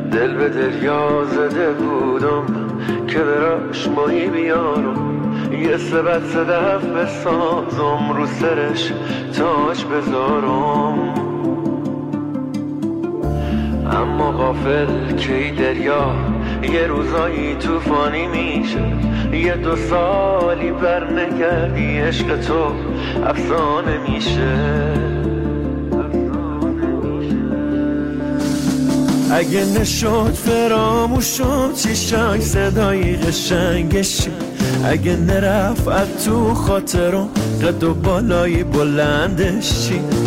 دل به دریا زده بودم که براش ماهی بیارم، یه سبت صدف بسازم رو سرش تاج بذارم. اما غافل که دریا یه روزایی طوفانی میشه، یه 2 سالی بر نگردی عشق تو افسانه میشه. اگه نشد فراموشم چیشای صدای قشنگشی، اگه نرفت تو خاطرم قد و بالای بلندش چی.